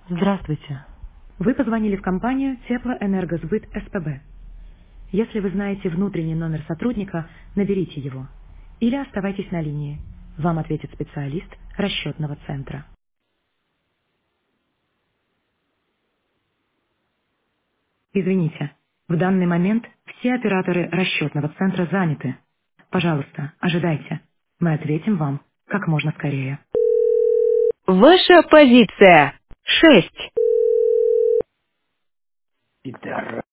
Здравствуйте. Вы позвонили в компанию Теплоэнергосбыт СПБ. Если вы знаете внутренний номер сотрудника, наберите его. Или оставайтесь на линии. Вам ответит специалист расчетного центра. Извините, в данный момент все операторы расчетного центра заняты. Пожалуйста, ожидайте. Мы ответим вам как можно скорее. Ваша позиция 6. Пидор.